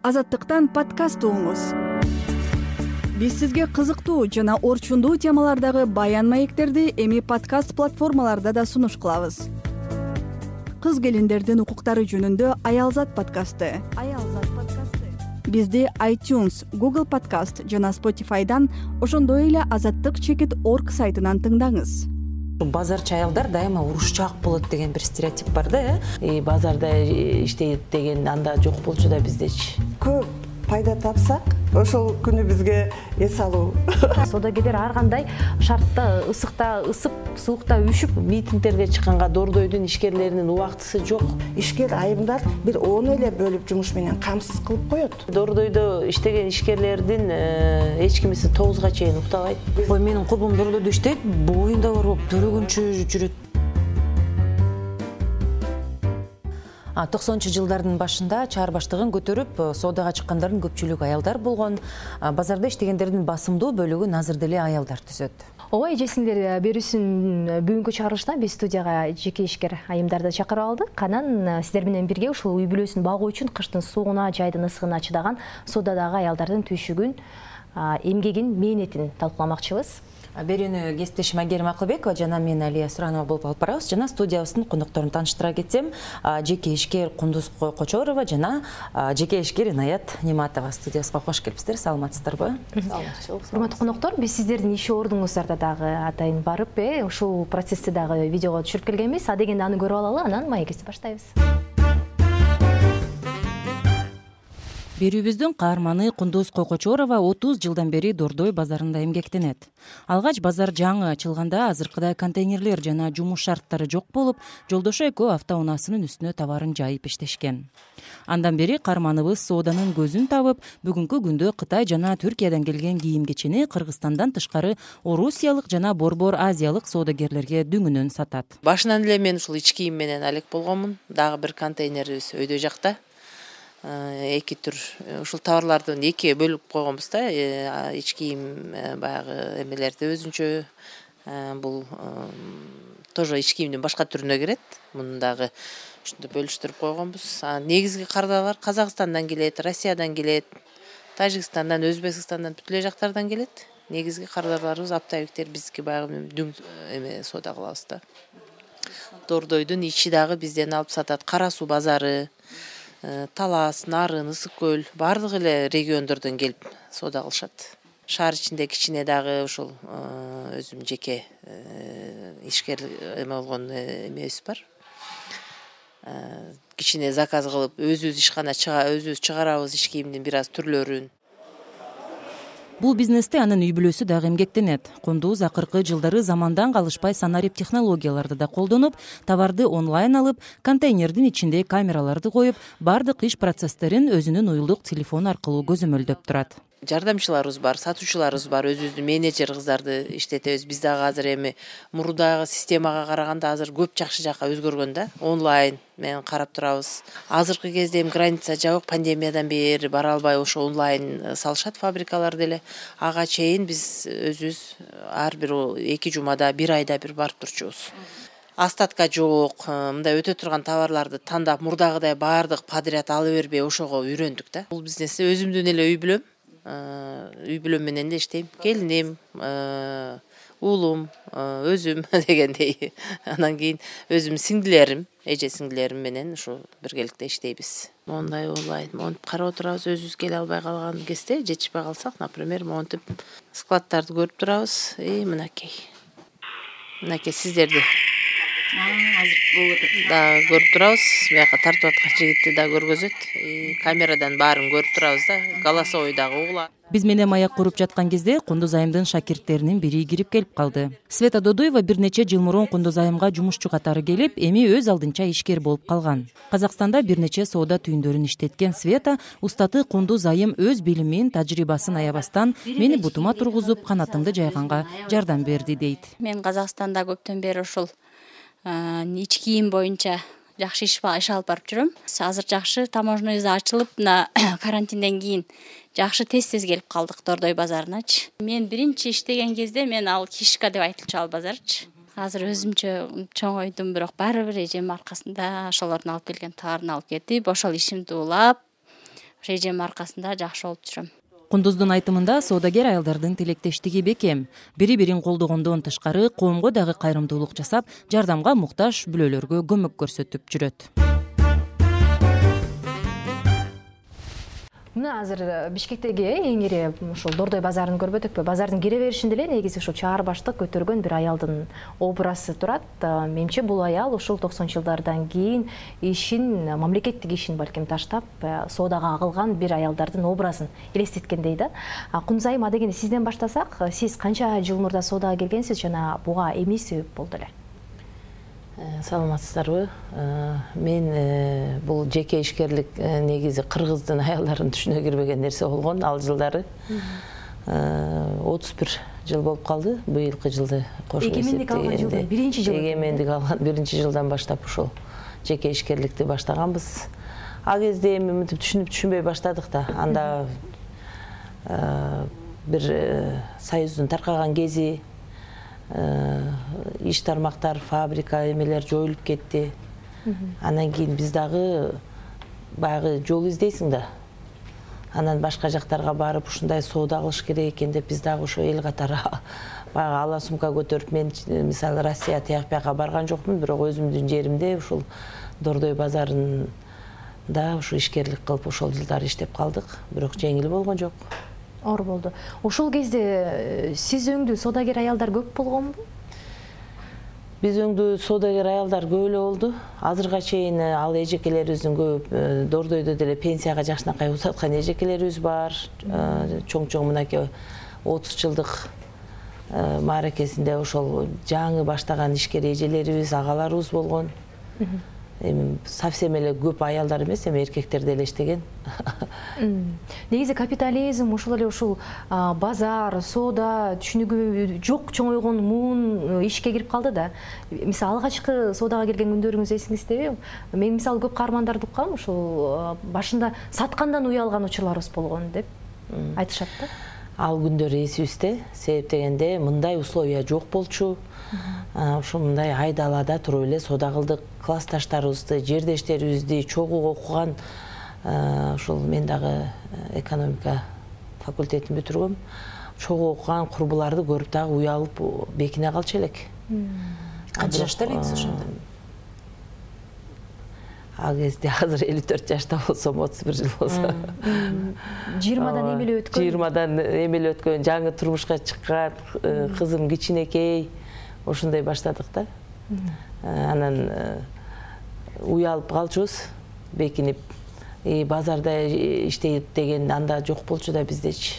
Азаттыктан подкаст угуңуз. Биз сизге кызыктуу жана орчундуу темалардагы баян маектерди эми подкаст платформаларда да сунуш кылабыз. Кыз келиндердин укуктары жөнүндө Аялзат подкасты. Бизди iTunes, Google Podcast жана Spotify'дан, ошондой эле azattyk.org сайтынан тыңдаңыз. Базарчы аялдар дайыма урушчаак болот деген бир стереотип бар да, базарда иштейт деген анда жок болчу да биздечи. Көп пайда тапсак, ошол күнү бизге эс алуу. Содагерлер ар кандай шартта, ысыкта ысып, суукта үшүп, Митингтерге чыкканга Дордойдун ишкерлеринин убактысы жок. Ишкер айымдар бир 10 эле бөлүп жумуш менен камсыз кылып коет. Дордойдо иштеген ишкерлердин эч кимиси 9га чейин уктабайт. Ой, менин курбум Дордойдо иштейт, боюнда бар болуп төрөгөнчү жүрөт. 90 жылдардын башында чаар баштыгын көтөрүп, соодага чыккандардын көпчүлүгү аялдар болгон. Базарда иштегендердин басымдуу бөлүгүн азыр деле аялдар түзөт. ооба, эжесиңер берүүсүн бүгүнкү чыгарылышта биз студияга жеке ишкер айымдарды чакырып алдык. Анан сиздер менен бирге ушул үй бүлөсүн багуу үчүн кыштын суугуна, жайдын ысыгына чыдаган соодадагы аялдардын түйшүгүн, эмгегин, мээнетин талкууламакчыбыз. Берүүнү кесиптешим Айгерим Акылбекова жана мен Алия Суранова болуп алып барабыз. Жана студиябыздын конокторун тааныштыра кетсем, жеке ишкер Кундуз Кочорова жана жеке ишкер Инаят Ниматова студиябызга кош келипсиздер. Саламатсыздарбы? Урматтуу коноктор, биз сиздердин иш ордуңуздарда дагы атайын барып, ушул процессти дагы видеого түшүрүп келгенбиз. Дегенде аны көрүп алалы, анан маегибизди баштайбыз. Берүүбүздүн каарманы Кундуз Кочорова 30 жылдан бери Дордой базарында эмгектенет. Алгач базар жаңы ачылганда азыркыдай контейнерлер жана жумуш шарттары жок болуп, жолдошу экөө автоунаасынын үстүнө товарын жайып иштешкен. Андан бери каарманыбыз сооданын көзүн табып, бүгүнкү күндө Кытай жана Түркиядан келген кийим-кечени Кыргызстандан тышкары Орусиялык жана Борбор Азиялык соодагерлерге дүңүнөн сатат. Башынан эле мен ушул ич кийим менен алек болгонмун. Дагы бир контейнерибиз өйдө жакта. Эки түр ушул товарлардын эки бөлүп койгонбуз да. Ич кийим баягы эмелерди өзүнчө, бул тоже ич кийимдин башка түрүнө кирет. Муну дагы ушундай бөлүштүрүп койгонбуз. Негизги кардалар Казакстандан келет, Россиядан келет, Тажикстандан, Өзбекстандан, бүт эле жактардан келет. Негизги кардаларыбыз оптовиктер биздики баягы дүң соода кылабыз да. Дордойдун ичи дагы бизден алып сатат. Кара суу базары, Талас, Нарын, Ысык көл бардык эле региондордон келип соода кылышат. Шаар ичинде кичине дагы ушул өзүм жеке ишкер эме болгон эмебиз бар. Кичине заказ кылып, өзүбүз ишкана өзүбүз чыгарабыз ич кийимдин бир аз түрлөрүн. Бул бизнесте анын үй бүлөсү дагы эмгектенет. Кундуз акыркы жылдары замандан калышпай санарип технологияларды да колдонуп, товарды онлайн алып, контейнердин ичинде камераларды коюп, бардык иш процесстерин өзүнүн уюлдук телефон аркылуу көзөмөлдөп турат. Жардамчыларыбыз бар, сатуучуларыбыз бар, өзүбүздүн менеджер кыздарды иштетебиз. Биз дагы азыр эми мурдагы системага караганда азыр көп жакшы жакка өзгөргөн да. Онлайн менен карап турабыз. Азыркы кезде эми граница жабык, пандемиядан бери бара албай ошо онлайн салышат фабрикалар деле. Ага чейин биз өзүбүз ар бир 2 жумада, 1 айда бир барып турчубуз. Остатка жок, мындай өтө турган товарларды тандап, мурдагыдай бардык подряд ала бербей ошого үйрөндүк да. Бул бизнести өзүмдүн эле үй бүлөм менен да иштейм. Келиним, уулум, өзүм дегендей. Анан кийин өзүм сиңдилерим, эже сиңдилерим менен ушу биргеликте иштейбиз. Мондай онлайн монтип карап отурабыз, өзүбүз келе албай калган кезде, жетишпей калсак, например, монтип складдарды көрүп турабыз. Мынакей сиздерди да көрүп турабыз. Бияка тартып аткан жигитти да көргөзөт. Камерадан баарын көрүп турабыз да. Голосовой дагы угулат. Биз менен маяк куруп жаткан кезде Кундуз айымдын шакирттеринин бири кирип келип калды. Света Додуева бир нече жыл мурун Кундуз айымга жумушчу катары келип, эми өз алдынча ишкер болуп калган. Казакстанда бир нече соода түйүндөрүн иштеткен Света устаты Кундуз айым өз билимин, тажрыйбасын аябастан мени бутума тургузуп, канатымды жайганга жардам берди дейт. Мен Казакстанда көптөн бери ушул ич кийим боюнча жакшы иш алып барып жүрөм. Азыр жакшы таможняйыбыз ачылып, мына карантинден кийин жакшы тез келип калдык Дордой базарыначы. Мен биринчи иштеген кезде мен ал кишка деп айтылчу ал базарчы. Азыр өзүмчө чоңойдум, бирок баары бир эжем аркасында ошолордун алып келген товарын алып кетип, ошол ишимди улап, ошол эжемдин аркасында жакшы болуп жүрөм. Кундуздун айтымында соодагер аялдардын тилектештиги бекем. Бири бирин колдогондон тышкары коомго дагы кайрымдуулук жасап, жардамга муктаж бүлөлөргө көмөк көрсөтүп жүрөт. Мына азыр Бишкектеги эң ири ушул Дордой базарын көрбөдүкпү? Базардын кире беришинде эле негизи ушул чаар баштык көтөргөн бир аялдын образы турат. Менимче бул аял ушул 90-жылдардан кийин ишин, мамлекеттик ишин балким таштап, соодага агылган бир аялдардын образын элестеткендей да. Кунзайым, адегенде сизден баштасак, сиз канча жыл мурда соодага келгенсиз жана буга эмне себеп болду эле? Саламатсыздарбы? Мен бул жеке ишкерлик негизи кыргыздын аялдарын түшүнө кирбеген нерсе болгон ал жылдары. 31 жыл болуп калды. Быйылкы жылды кошуп эгемендик алган жылдан биринчи жыл. Эгемендик алган биринчи жылдан баштап ушул жеке ишкерликти баштаганбыз. Ал кезде эми мынтип түшүнбөй баштадык да. Анда бир союздун таркаган кези, иш тармактар, фабрика эмелер жоюлуп кетти. Анан кийин биз дагы баягы жол издейсиң да. Анан башка жактарга барып ушундай соода кылыш керек экен деп биз дагы ошо эл катары баягы ала сумка көтөрүп, мен мисалы Россия тияк бияка барган жокмун, бирок өзүмдүн жеримде ушул Дордой базарында ушу ишкерлик кылып ошол жылдары иштеп калдык, бирок жеңил болгон жок. Оор болду. Ошол кезде сиз өңдүү соодагер аялдар көп болгонбу? Биз өңдүү соодагер аялдар көп эле болду. Азырга чейин ал эжекелерибиздин көп Дордойдо деле пенсияга жакшынакай узаткан эжекелерибиз бар. Чоң мынакей 30 жылдык мааракесинде ошол жаңы баштаган ишкер эжелерибиз, агаларыбыз болгон. Эми совсем эле көп аялдар эмес, эми эркектер деле иштеген. Негизи капитализм, ошол эле ушул базар, соода түшүнүгү жок чоңойгон муун ишке кирип калды да. Мисалы алгачкы соодага келген күндөрүңүз эсиңиздеби? Мен мисалы көп каармандарды уккам, ушул башында саткандан уялган учурларыбыз болгон деп айтышат да. Ал күндөр эсибизде, себеп дегенде мындай условия жок болчу. Ошо мындай айдалада туруп эле соода кылдык, классташтарыбызды, жердештерибизди чогуу окуган, ошол мен дагы экономика факультетин бүтүргөм. Чогуу окуган курбуларды көрүп дагы уялып бекине калчу элек. Канча жашта элеңиз ошондо? Ал кезде азыр 54 жашта болсом, 31 жыл болсо. 20дан эмеле өткөн. 20дан эмеле өткөн, жаңы турмушка чыккан, кызым кичинекей, ошондой баштадык да. Анан уялып калчубуз, бекинип, базарда иштейт деген анда жок болчу да биздечи.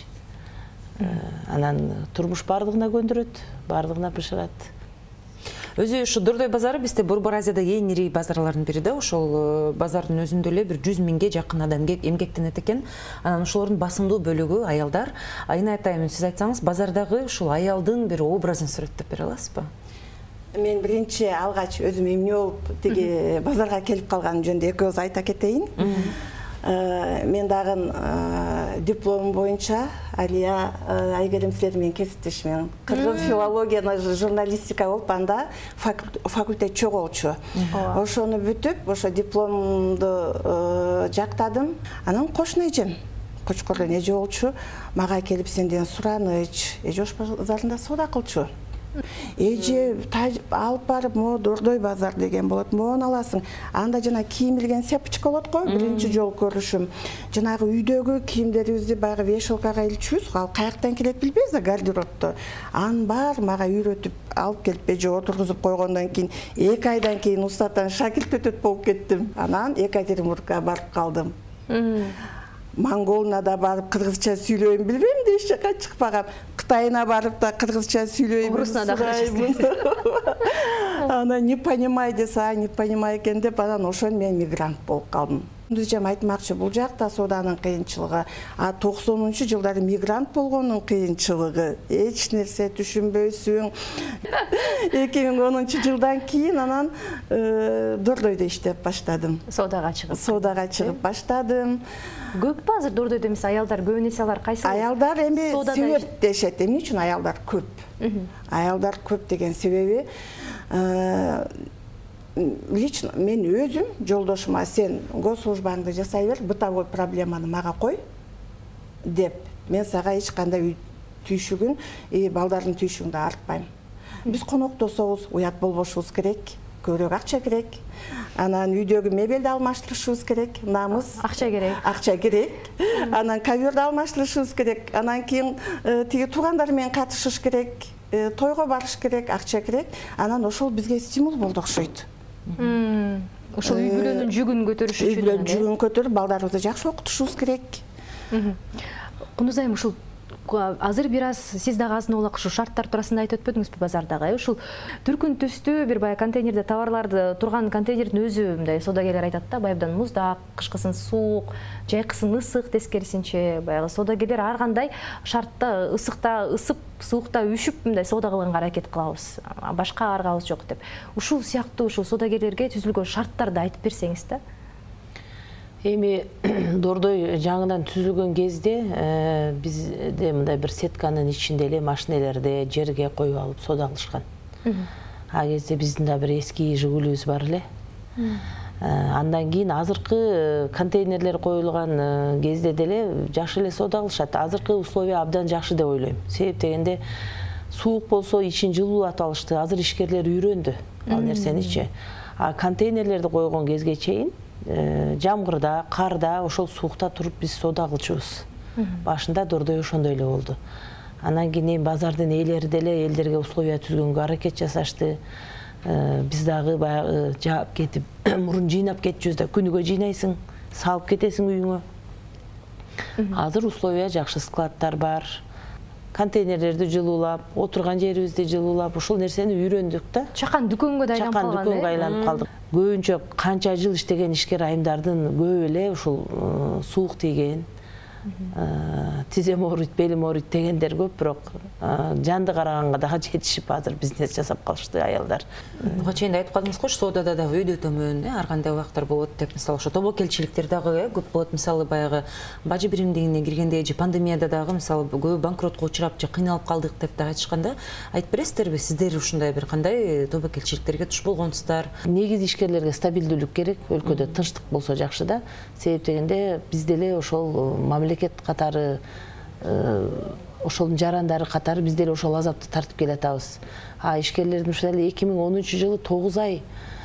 Анан турмуш бардыгына көндүрөт, бардыгына бышырат. Өзү ушу Дордой базары бизде Борбор Азиядагы эң ири базарлардын бири да. Ошол базардын өзүндө эле бир 100 миңге жакын адам эмгектенет экен. Анан ошолордун басымдуу бөлүгү аялдар. Айнай атайым, сиз айтсаңыз, базардагы ушул аялдын бир образын сүрөттөп бере аласызбы? Мен биринчи алгач өзүм эмне болуп тиги базарга келип калганым жөнүндө экөөбүз айта кетейин. Мен дагы дипломум боюнча Алия Айгерим силер менен кесиптешмин. Кыргыз филологияны, журналистика болуп, анда факультет чогуу болчу. Ошону бүтүп, ошо дипломду жактадым. Анан кошуна эжем, Кочкордон эже болчу, мага келип сенден сураныч, эже ош базарында соода кылчу. Эже алып барып, мо Дордой базар деген болот, мону аласың. Анда жана кийим илген сепочка болот го, биринчи жолу көрүшүм. Жанагы үйдөгү кийимдерибизди баягы вешалкага илчүбүз, ал каяктан келет билбейбиз да, гардеробто. Аны бар мага үйрөтүп алып келип эже отургузуп койгондон кийин 2 айдан кийин устаттан шакирт болуп кеттим. Анан Екатеринбургка барып калдым. Монголуна да барып кыргызча сүйлөйм билбейм да, эч жака чыкпагам. Кытайына барып да кыргызча сүйлөйм. Орусуна да кыргызча. Ана не понимай десе, не понимай экен деп, анан ошон мен мигрант болуп калдым. Өзүм айтмакчы, бул жакта сооданын кыйынчылыгы, 90-жылдары мигрант болгондун кыйынчылыгы, эч нерсе түшүнбөйсүң. 2010-жылдан кийин анан Дордойдо иштеп баштадым. Соодага чыгып баштадым. Көп азыр Дордойдо эмес аялдар, көбүнесе алар кайсы? Аялдар эми себеп дешет. Эмне үчүн аялдар көп? Аялдар көп деген себеби лично мен өзүм жолдошума сен госслужбаңды жасай бер, бытовой проблеманы мага кой деп, мен сага эч кандай үй түйшүгүн, балдардын түйшүгүн да артпайм. Биз коноктособуз, уят болбошубуз керек, көбүрөөк акча керек. Анан үйдөгү мебелди алмаштырышыбыз керек, намыз. Акча керек. Акча керек. Анан коверди алмаштырышыбыз керек. Анан кийин тиги туугандар менен катышыш керек, тойго барыш керек, акча керек. Анан ошол бизге стимул болду окшойт. Ошол үй бүлөнүн жүгүн көтөрүш үчүн. Үй бүлөнүн жүгүн көтөрүп, балдарыбызды жакшы окутушубуз керек. Кунузайым, ушул азыр бир аз сиз дагы азын-аулак ушу шарттар туурасында айтып өтпөдүңүзбү базардагы? Ушул дүркүн түстүү бир баягы контейнерде товарларды турган контейнердин өзү мындай соодагерлер айтат да, баягыдан муздак, кышкысын суук, жайкысын ысык, тескерисинче баягы соодагерлер ар кандай шартта ысыкта ысып, суукта үшүп мындай соода кылганга аракет кылабыз. Башка аргабыз жок деп. Ушул сыяктуу ушул соодагерлерге түзүлгөн шарттарды айтып берсеңиз да. Эми дордой жаңыдан түзүлгөн кезде бизде мындай бир сетканын ичинде эле машинелерди жерге коюп алып соода кылышкан. А кезде биздин да бир эски Жигулибиз бар эле. Андан кийин азыркы контейнерлер коюлган кезде деле жакшы эле соода кылышат. Азыркы условия абдан жакшы деп ойлойм. Себеп дегенде суук болсо ичин жылуулатып алышты. Азыр ишкерлер үйрөндү ал нерсеничи. А контейнерлерди койгон кезге чейин жамгырда, карда, ошол суукта туруп биз соода кылчубуз. Башында дордой ошондой эле болду. Анан кийин базардын ээлери деле элдерге условия түзгөнгө аракет жасашты. Биз дагы баягы жаап кетип, мурун жыйнап кетчүбүз да, күнүгө жыйнайсың, салып кетесиң үйүңө. Азыр условия жакшы, складдар бар. Контейнерлерди жылуулап, отурган жерибизди жылуулап, ушул нерсени үйрөндүк да. Чакан дүкөнгө да айланып калган. Чакан дүкөнгө айланып калдык. Көбүнчө канча жыл иштеген ишкер айымдардын көбү эле ушул суук тийген, тизем ооруйт, белим ооруйт дегендер көп, бирок жанды караганга дагы жетишип азыр бизнес жасап калышты аялдар. Буга чейин айтып калдыңыз го, соодада дагы өйдө төмөн, ар кандай убактар болот деп, мисалы ошо тобокелчиликтер дагы көп болот. Мисалы баягы бажы биримдигине киргенде же пандемияда дагы мисалы көп банкротко учурап же кыйналып калдык деп дагы айтышканда, айтып бересиздерби, сиздер ушундай бир кандай тобокелчиликтерге туш болгонсуздар? Негизи ишкерлерге стабилдүүлүк керек, өлкөдө тынчтык болсо жакшы да. Себеп дегенде бизде эле ошол мамлекет катары, ошолдун жарандары катары бизде эле ошол азапты тартып келатабыз. А ишкерлердин ушул 2013-жылы 9 ай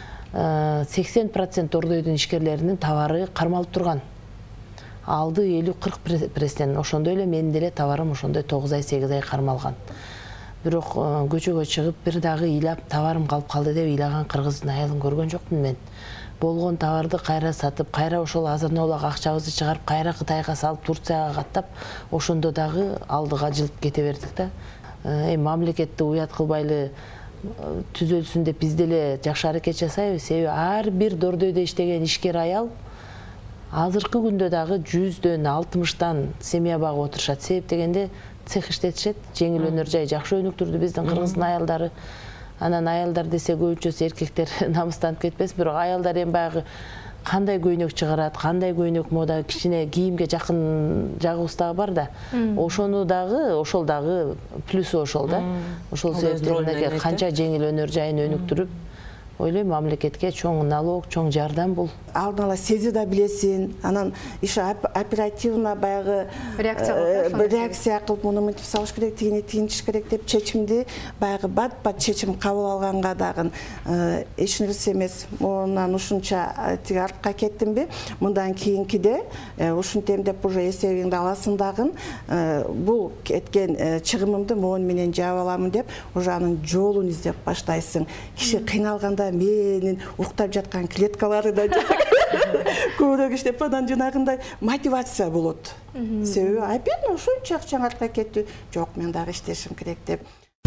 80% дордойдун ишкерлеринин товары кармалып турган. Алды 50-40%. Ошондой эле менин деле товарым ошондой 9 ай 8 ай кармалган. Бирок көчөгө чыгып бир дагы ыйлап таварым калып калды деп ыйлаган кыргыздын аялын көргөн жокмун мен. Болгон товарды кайра сатып, кайра ошол азыр-аулак акчабызды чыгарып, кайра Кытайга салып, Турцияга каттап, ошондо дагы алдыга жылып кете бердик да. Мамлекетти уят кылбайлы түзөлсүн деп биз деле жакшы аракет жасайбыз. Себеби ар бир дордойдо иштеген ишкер аял азыркы күндө дагы 100дөн 60тан семья багып отурушат. Себеп дегенде цех иштетишет, жеңил өнөр жай жакшы өнүктүрдү биздин кыргыздын аялдары. Анан аялдар десе көбүнчөсү эркектер намыстанып кетпесин, бирок аялдар эми баягы кандай көйнөк чыгарат, кандай көйнөк мода, кичине кийимге жакын жагыбыз дагы бар да. Ошону дагы, ошол дагы плюсу ошол да. Ошол себептеринен канча жеңил өнөр жайын өнүктүрүп, ойлойм мамлекетке чоң налог, чоң жардам бул. Алдын ала сези да билесин, анан иши оперативно баягы реакция кылып, муну мынтип салыш керек, тигини тигинтиш керек деп чечимди баягы бат-бат чечим кабыл алганга дагы эч нерсе эмес. Монан ушунча тиги артка кеттимби, мындан кийинкиде ушинтем деп уже эсебиңди аласың дагы, бул кеткен чыгымымды могу менен жаап аламын деп уже анын жолун издеп баштайсың. Киши кыйналганда менин уктап жаткан клеткалары да көбүрөөк иштеп, анан жанагындай мотивация болот. Себеби опять ушунча акчаң артка кетти, жок мен дагы иштешим керек деп.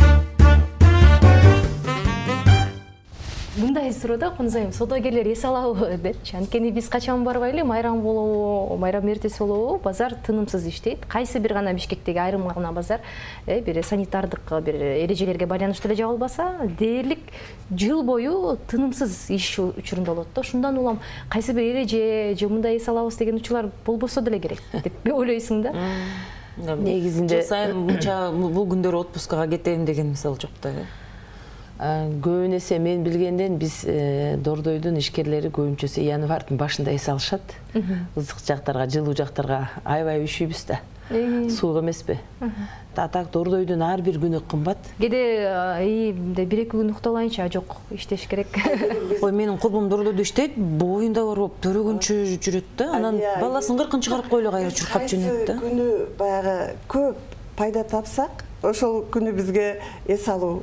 Мындай суроодо Кунузайым, соодагерлер эс алабы депчи. Анткени биз качан барбайлы, майрам болобу, майрам эртеси болобу, базар тынымсыз иштейт. Кайсы бир гана Бишкектеги айрым гана базар бир санитардык бир эрежелерге байланыштуу эле жабылбаса, дээрлик жыл бою тынымсыз иш учурунда болот да. Ошондон улам кайсы бир эреже же мындай эс алабыз деген учурлар болбосо деле керек деп ойлойсуң да. Негизинде жыл сайын мынча бул күндөр отпускага кетем деген мисал жок да. Көбүн эсе мен билгенден биз Дордойдун ишкерлери көбүнчөсү январдын башында эс алышат. Ызык жактарга, жылуу жактарга аябай үшүйбүз да. Суук эмеспи? Атак Дордойдун ар бир күнү кымбат. Кээде бир эки күн укталайынча жок иштеш керек. Ой, менин курбум Дордойдо иштейт, боюнда барып төрөгөнчө жүрөт да. Анан баласын кыркын чыгарып коелу кайра чуркап жөнөйт да. Күнү баягы көп пайда тапсак, ошол күнү бизге эс алуу.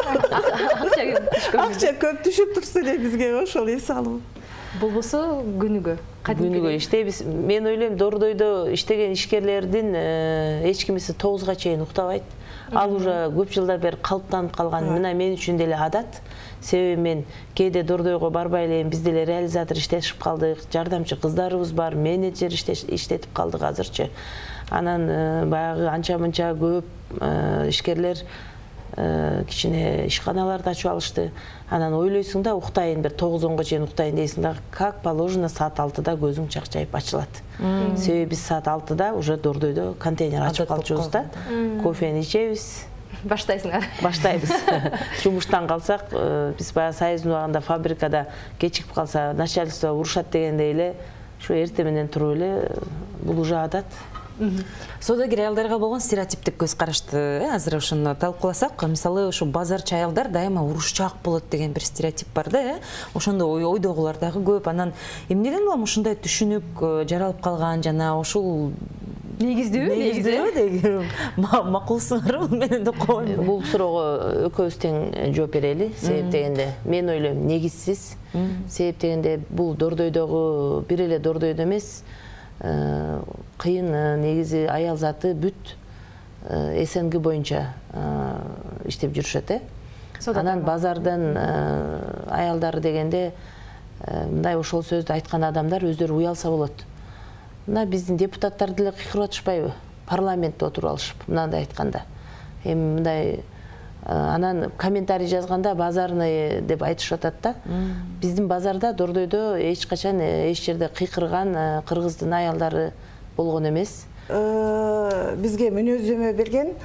Акча көп түшүп турса эле бизге ошол эс алуу. Болбосо күнүгө. Күнүгө иштейбиз. Мен ойлойм Дордойдо иштеген ишкерлердин эч кимиси 9га чейин уктабайт. Ал уже көп жылдар бери калыптанып калган. Мына мен үчүн деле адат. Себеби мен кээде Дордойго барбай элем, биз деле реализатор иштешип калдык, жардамчы кыздарыбыз бар, менеджер иштетип калдык азырчы. Анан баягы анча-мынча көп ишкерлер кичине ишканаларды ачып алышты. Анан ойлойсуң да, уктайын бир 9-10га чейин уктайын дейсиң да, как положено саат 6-да көзүң чакчайып ачылат. Себеби биз саат 6-да уже Дордойдо контейнер ачып калчубуз да. Кофени ичебиз. Баштайсыңар. Баштайбыз. Жумуштан калсак, биз баягы Союздун убагында фабрикада кечигип калса, начальство урушат дегендей эле, ушу эрте менен туруп эле, бул уже адат. Соодагер аялдарга болгон стереотиптик көз карашты азыр ошону талкууласак, мисалы ушу базарчы аялдар дайыма урушчаак болот деген бир стереотип бар да, ошондо ойдогулар дагы көп. Анан эмнеден улам ушундай түшүнүк жаралып калган, жана ушул негиздүүбү деген макулсуңарбы? Мен да койм. Бул суроого экөөбүз тең жооп берели. Себеп дегенде мен ойлойм негизсиз. Себеп дегенде бул Дордойдогу бир эле Дордойдо эмес, кыйын негизи аял заты бүт СНГ боюнча иштеп жүрүшөт. Анан базардан аялдары дегенде мындай ошол сөздү айткан адамдар өздөрү уялса болот. Мына биздин депутаттар деле кыйкырып атышпайбы? Парламентте отуруп алышып, мындай айтканда. Эми мындай анан комментарий жазганда базарный деп айтышып атат да. Биздин базарда Дордойдо эч качан эч жерде кыйкырган кыргыздын аялдары болгон эмес. Бизге мүнөздөмө берген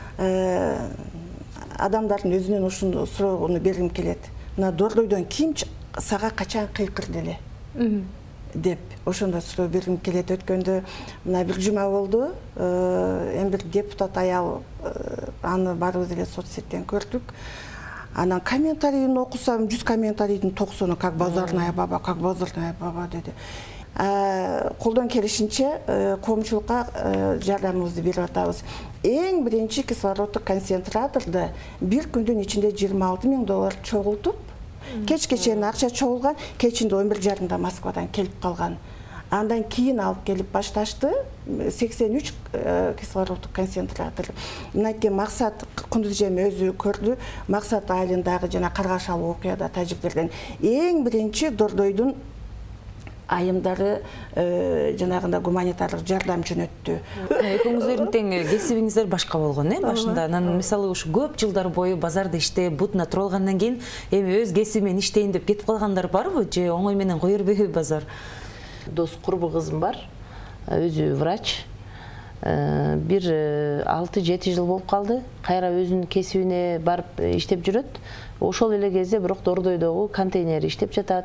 адамдардын өзүнөн ушуну суроону бергим келет. Мына Дордойдон ким сага качан кыйкырды эле? Деп ошондо суроо бергим келет. Өткөндө мына бир жума болду, эми бир депутат аял, аны баарыбыз эле соцсеттен көрдүк. Анан комментарийин окусам, 100 комментарийдин 90-ы как базарная баба деди. Колдон келишинче коомчулукка жардамыбызды берип атабыз. Эң биринчи кислороддук концентраторду бир күндүн ичинде $26,000 чогултуп, кечке чейин акча чогулган, кечинде 11:30 Москвадан келип калган. Андан кийин алып келип башташты 83 кислороддук концентратор. Мынакей Максат Кундузжем өзү көрдү. Максат айылындагы жана каргашалуу окуяда тажиктерден эң биринчи Дордойдун айымдары жанагында гуманитардык жардам жөнөттү. Экөөңүздөрдүн тең кесибиңиздер башка болгон, башында. Анан мисалы ушу көп жылдар бою базарда иштеп, бутуна туруп алгандан кийин эми өз кесибимен иштейин деп кетип калгандар барбы? Же оңой менен кое бербейби базар? Дос курбу кызым бар, өзү врач. Бир 6-7 жыл болуп калды. Кайра өзүнүн кесибине барып иштеп жүрөт. Ошол эле кезде бирок Дордойдогу контейнер иштеп жатат.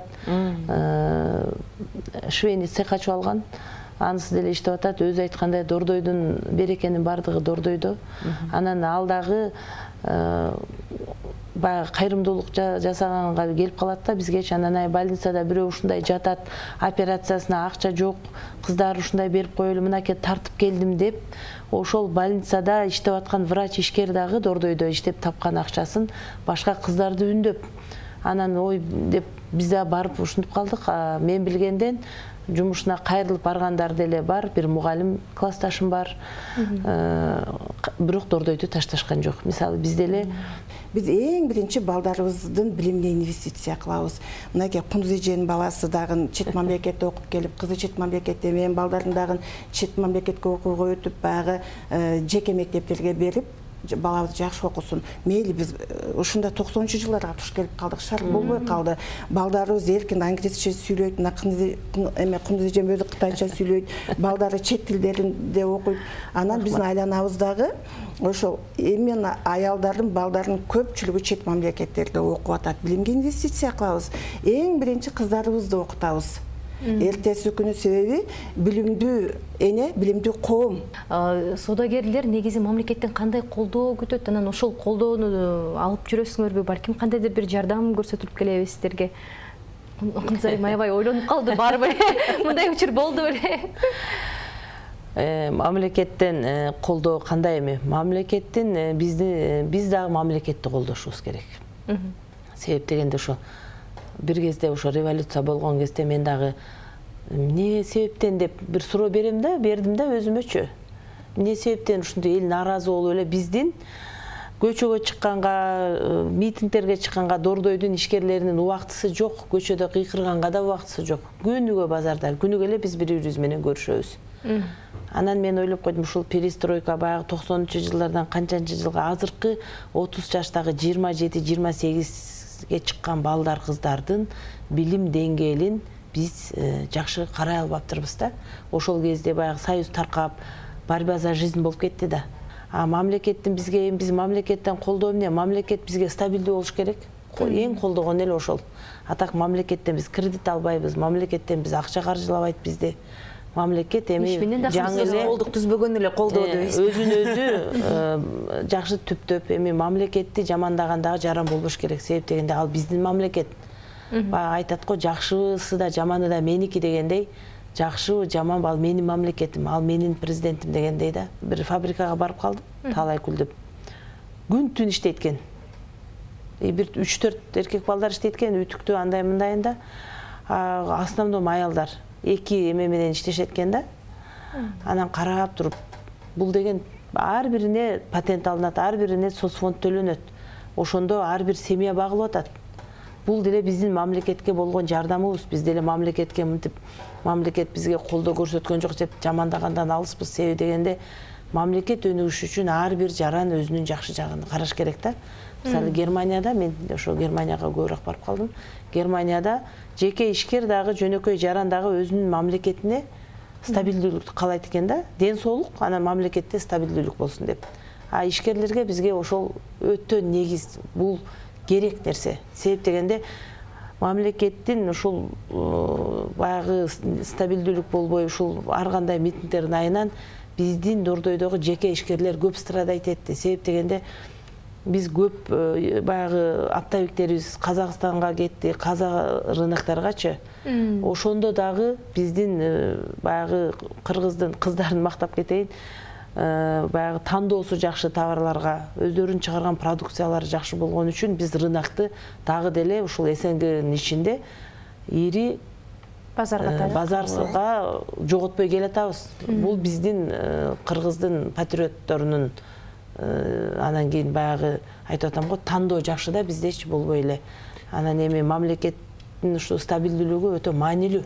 Швейный цех ачып алган. Анысы деле иштеп атат. Өзү айткандай Дордойдун берекенин бардыгы Дордойдо. Анан ал дагы баягы кайрымдуулук жасаганга келип калат да бизгечи. Анан больницада бирөө ушундай жатат, операциясына акча жок, кыздар ушундай берип коелу, мынакей тартып келдим деп, ошол больницада иштеп аткан врач ишкер дагы Дордойдо иштеп тапкан акчасын башка кыздарды үндөп, анан ой деп биз да барып ушинтип калдык. Мен билгенден жумушуна кайрылып баргандар деле бар, бир мугалим классташым бар. Бирок Дордойду ташташкан жок. Мисалы биз деле биз эң биринчи балдарыбыздын билимине инвестиция кылабыз. Мынакей Кундуз эженин баласы дагы чет мамлекетте окуп келип, кызы чет мамлекетте, менин балдарым дагы чет мамлекетке окууга өтүп, баягы жеке мектептерге берип, балабыз жакшы окусун. Мейли биз ушунда 90-жылдарга туш келип калдык, шарт болбой калды. Балдарыбыз эркин англисче сүйлөйт, кундуз эжем өзү кытайча сүйлөйт, балдары чет тилдеринде окуйт. Анан биздин айланабыздагы ошол эми аялдардын, балдардын көпчүлүгү чет мамлекеттерде окуп атат. Билимге инвестиция кылабыз. Эң биринчи кыздарыбызды окутабыз. Эртеси күнү, себеби билимдүү эне, билимдүү коом. Соодагерлер негизи мамлекеттен кандай колдоо күтөт? Анан ошол колдоону алып жүрөсүңөрбү? Балким кандайдыр бир жардам көрсөтүлүп келеби сиздерге? Кунзайым аябай ойлонуп калды, барбы? Мындай учур болду беле? Мамлекеттен колдоо кандай эми? Мамлекеттин биз дагы мамлекетти колдошубуз керек. Себеп дегенде ошо бир кезде ошо революция болгон кезде мен дагы эмне себептен деп бир суроо бердим да өзүмөчү. Эмне себептен ушундай эл нааразы болуп эле биздин көчөгө чыкканга, митингтерге чыкканга Дордойдун ишкерлеринин убактысы жок, көчөдө кыйкырганга да убактысы жок. Күнүгө базарда, күнүгө эле биз бири-бирибиз менен көрүшөбүз. Анан мен ойлоп койдум, ушул перестройка баягы 90-жылдардан канчанчы жылга азыркы 30 жаштагы 27-28ге чыккан балдар, кыздардын билим деңгээлин биз жакшы карай албаптырбыз да. Ошол кезде баягы союз таркап, борьба за жизнь болуп кетти да. Мамлекеттин биз мамлекеттен колдоо эмне? Мамлекет бизге стабилдүү болуш керек. Эң колдогон эле ошол. Атак мамлекеттен биз кредит албайбыз, мамлекеттен биз акча каржылабайт бизди. Мамлекет эми жаңы эле колдук түзбөгөн эле колдоо дейбиз. Өзүн өзү жакшы түптөп, эми мамлекетти жамандаган дагы жаран болбош керек. Себеп дегенде ал биздин мамлекет. Баягы айтат го, жакшысы да жаманы да меники дегендей, жакшы жаман ал менин мамлекетим, ал менин президентим дегендей да. Бир фабрикага барып калдым, талай күлдүп. Күн түн иштейт экен. Бир 3-4 эркек балдар иштейт экен, үтүктүү андай мындайында. Основном аялдар 2 эме менен иштешет экен да. Анан карап туруп, бул деген ар бирине патент алынат, ар бирине соцфонд төлөнөт. Ошондо ар бир семья багылып атат. Бул деле биздин мамлекетке болгон жардамыбыз. Биз деле мамлекетке мынтип, мамлекет бизге колдоо көрсөткөн жок деп жамандагандан алыспыз. Себеби дегенде мамлекет өнүгүш үчүн ар бир жаран өзүнүн жакшы жагын караш керек да. Мисалы Германияда, мен ошо Германияга көбүрөөк барып калдым. Германияда жеке ишкер дагы, жөнөкөй жаран дагы өзүнүн мамлекетине стабилдүүлүктү каалайт экен да. Ден соолук, анан мамлекетте стабилдүүлүк болсун деп. Ишкерлерге бизге ошол өтө негиз, бул керек нерсе. Себеп дегенде мамлекеттин ушул баягы стабилдүүлүк болбой, ушул ар кандай митингтердин айынан биздин Дордойдогу жеке ишкерлер көп страдайт этти. Себеп дегенде биз көп баягы оптовиктерибиз Казакстанга кетти, казак рыноктаргачы. Ошондо дагы биздин баягы кыргыздын кыздарын мактап кетейин, баягы тандоосу жакшы товарларга, өздөрүнүн чыгарган продукциялары жакшы болгон үчүн биз рынокты дагы деле ушул СНГнын ичинде ири базарга жоготпой келатабыз. Бул биздин кыргыздын патриотторунун анан кийин баягы айтып атам го, тандоо жакшы да, бизде эч болбой эле. Анан эми мамлекеттин ушу стабилдүүлүгү өтө маанилүү.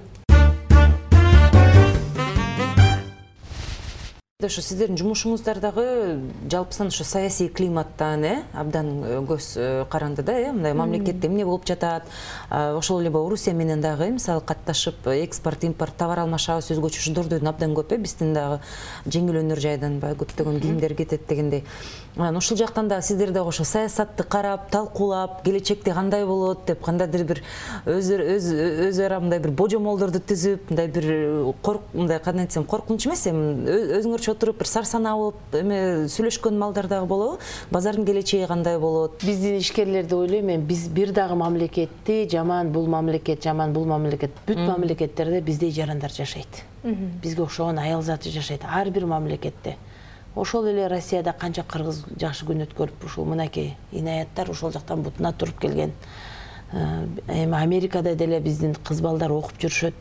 Ошо сиздердин жумушуңуздардагы жалпысынан ошо саясий климаттан абдан көз каранды да, мындай мамлекетте эмне болуп жатат. Ошол эле Орусия менен дагы мисалы катташып экспорт, импорт, товар алмашабыз өзгөчө Дордойдун абдан көп, биздин дагы жеңил өнөр жайдан баягы көптөгөн кийимдер кетет дегендей. Ушул жактан да сиздер дагы ошо саясатты карап, талкуулап, келечекте кандай болот деп, кандайдыр бир өз ара мындай бир божомолдорду түзүп, мындай бир мындай кандай десем, коркунуч эмес, өзүңөрчө отуруп бир сарсанаа болуп сүйлөшкөн малдар дагы болобу? Базардын келечеги кандай болот? Биздин ишкерлерди ойлойм мен, биз бир дагы мамлекетти жаман бул мамлекет, жаман бул мамлекет, бүт мамлекеттерде биздей жарандар жашайт. Бизге окшогон аял заты жашайт ар бир мамлекетте. Ошол эле Россияда канча кыргыз жакшы күн өткөрүп, ушул мынакей инаяттар ошол жактан бутуна туруп келген. Эми Америкада деле биздин кыз балдар окуп жүрүшөт.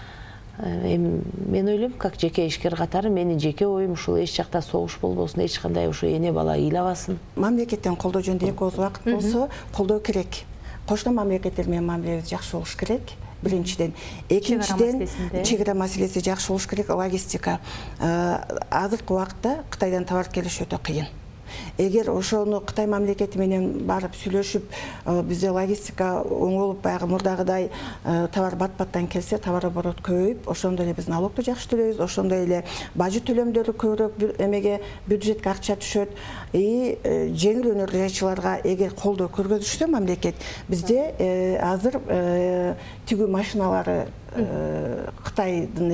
Мен ойлойм, как жеке ишкер катары менин жеке оюм ушул эч жакта согуш болбосун, эч кандай ушу эне бала ыйлабасын. Мамлекеттен колдоо жөнүндө эки ооз убакыт болсо, колдоо керек. Кошуна мамлекеттер менен мамилебиз жакшы болуш керек. Биринчиден, экинчиден чек ара маселеси жакшы болуш керек, логистика. Азыркы убакытта Кытайдан товар келиш өтө кыйын. Эгер ошону Кытай мамлекети менен барып сүйлөшүп, бизде логистика оңолуп, баягы мурдагыдай товар бат-баттан келсе, товар оборот көбөйүп, ошондой эле биз налогду жакшы төлөйбүз, ошондой эле бажы төлөмдөрү көбүрөөк эмеге бюджетке акча түшөт. Жеңил өнөр жайчыларга эгер колдоо көргөзүшсө мамлекет, бизде азыр тигүү машиналары Кытайдын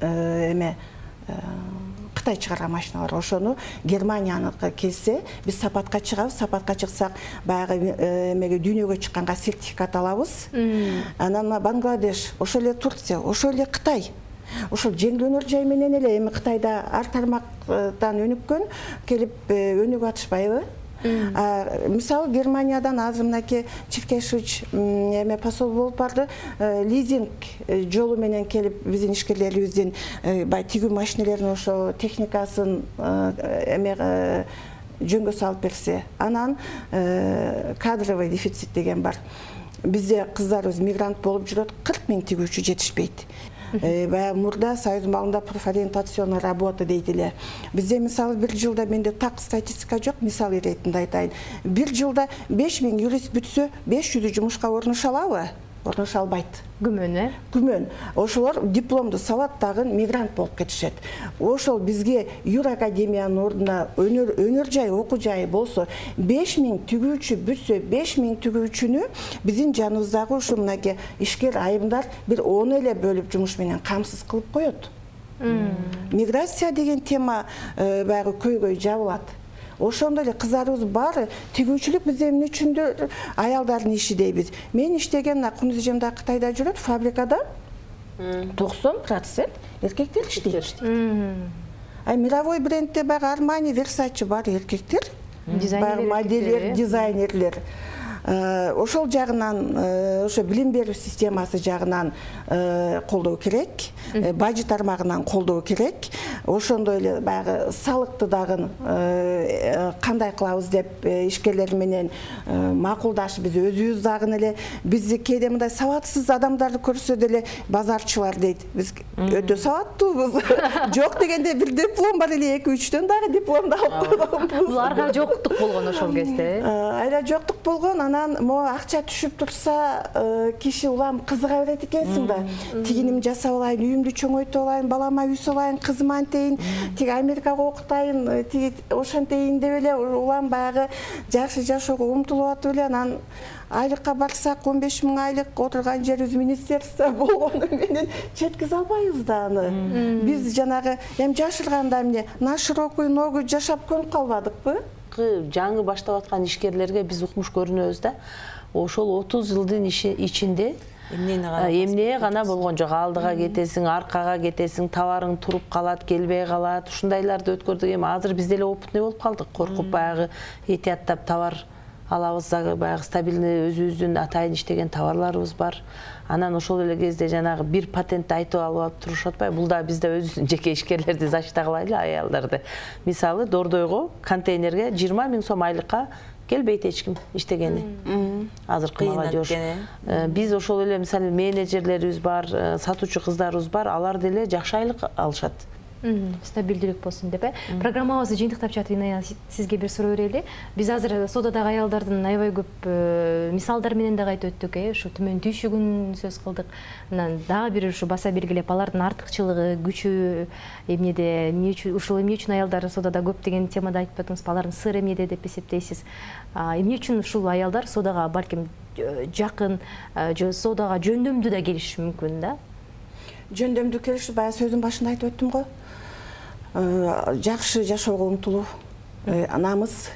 Кытай чыгарган машиналар, ошону Германияныкы келсе, биз сапатка чыгабыз, сапатка чыксак, баягы эмеге дүйнөгө чыкканга сертификат алабыз. Анан Бангладеш, ошол эле Турция, ошол эле Кытай. Ошол жеңил өнөр жай менен эле эми Кытайда ар тармактан өнүккөн, келип өнүгүп атышпайбы? Мисалы Германиядан азыр мынакей Чиркешевич эме посол болуп барды, лизинг жолу менен келип биздин ишкерлерибиздин бай тигүү машинелерин ошо техникасын эме жөнгө салып берсе, анан кадровый дефицит деген бар. Бизде кыздарыбыз мигрант болуп жүрөт, 40 000 тигүүчү жетишпейт. Баягы мурда Союздун балында профориентационный работа дейт эле. Бизде мисалы бир жылда, менде так статистика жок, мисал иретинде айтайын. Бир жылда 5000 юрист бүтсө, 500 жумушка орношо алабы? Орношо албайт. Күмөн, Күмөн. Ошолор дипломду сабаттагын мигрант болуп кетишет. Ошол бизге Юр академиянын ордуна өнөр жай, окуу жайы болсо, 5000 тигүүчү бүтсө, 5000 тигүүчүнү биздин жаныбыздагы ушу мынакей ишкер айымдар бир 10 эле бөлүп жумуш менен камсыз кылып коет. Миграция деген тема баягы көйгөй жабылат. Ошондой эле кыздарыбыз баары тигүүчүлүк бизде эмне үчүндүр аялдардын иши дейбиз. Мен иштеген Кунузжемда Кытайда жүрөт фабрикада 90% эркектер иштейт. Мировой брендте баягы Armani, Versace бар эркектер, баягы модельер, дизайнерлер. Ошол жагынан, ошо билим берүү системасы жагынан колдоо керек, бажы тармагынан колдоо керек. Ошондой эле баягы салыкты дагы кандай кылабыз деп ишкерлер менен макулдашып, биз өзүбүз дагы эле бизди кээде мындай сабатсыз адамдарды көрсө деле базарчылар дейт. Биз өтө сабаттуубуз. Жок дегенде бир диплом бар эле, 2-3төн дагы дипломду алып койгонбуз. Буларга жоктук болгон ошол кезде. Айла жоктук болгон, анан могу акча түшүп турса, киши улам кызыга берет экенсиң да. Тигиним жасап алайын, үйүмдү чоңойтуп алайын, балама үй салайын, кызыма антейин, тиги Америкага окутайын, тиги ошентейин деп эле улам баягы жакшы жашоого умтулуп атып эле. Анан айлыкка барсак 15 000 айлык отурган жерибиз министерство болгону менен жеткизе албайбыз да аны. Биз жанагы эми жашырганда эмне на широкую ногу жашап көнүп калбадыкпы? Жаңы баштап аткан ишкерлерге биз укмуш көрүнөбүз да. Ошол 30 жылдын ичинде эмне гана болгон жок. Алдыга кетесиң, аркага кетесиң, товарың туруп калат, келбей калат. Ушундайларды өткөрдүк. Эми азыр бизде эле опытный болуп калдык. Коркуп баягы этияттап товар алабыз, баягы стабильный өзүбүздүн атайын иштеген товарларыбыз бар. Анан ошол эле кезде жанагы бир патентти айтып алып турушуп атпайбы? Бул да бизде өзүбүздүн жеке ишкерлерди защита кылайлы, аялдарды. Мисалы, Дордойго контейнерге 20 000 сом айлыкка келбейт эч ким иштегени. Азыркы молодежь. Биз ошол эле мисалы менеджерлерибиз бар, сатуучу кыздарыбыз бар, алар деле жакшы айлык алышат. Стабилдүүлүк болсун деп. Программабызды жыйынтыктап жатып, сизге бир суроо берели. Биз азыр содадагы аялдардын аябай көп мисалдар менен да айтып өттүк, ушу төмөн түйшүгүн сөз кылдык. Анан дагы бир ушу баса белгилеп, алардын артыкчылыгы, күчү эмнеде, ушул эмне үчүн аялдар содада көп деген темада айтып өттүңүз, алардын сыры эмнеде деп эсептейсиз? Эмне үчүн ушул аялдар содага балким жакын, содага жөндөмдүү да келиши мүмкүн да? Жөндөмдүү келиши, баягы сөздүн башында айтып өттүм го. Жакшы жашоого умтулуу, намыс,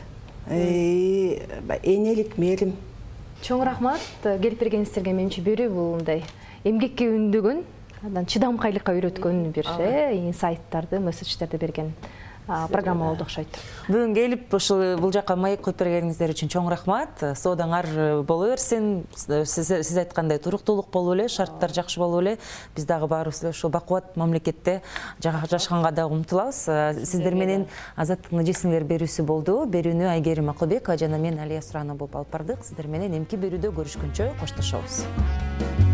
энелик, мээрим. Чоң рахмат. Келип бергениңиздерге менимче берүү бул мындай эмгекке үндөгөн, андан чыдамкайлыкка үйрөткөн бир инсайттарды, месседждерди берген программа болду окшойт. Бүгүн келип бул жака маек коюп бергениңиздер үчүн чоң рахмат. Соодаңар боло берсин. Сиз айткандай туруктуулук болуп эле, шарттар жакшы болуп эле, биз дагы баарыбыз эле ушул бакубат мамлекетте жашаганга дагы умтулабыз. Сиздер менен Азаттыктын жесиңер берүүсү болду. Берүүнү Айгерим Акылбек жана мен Алия Суранова болуп алып бардык. Сиздер менен эмки берүүдө көрүшкөнчө коштошобуз.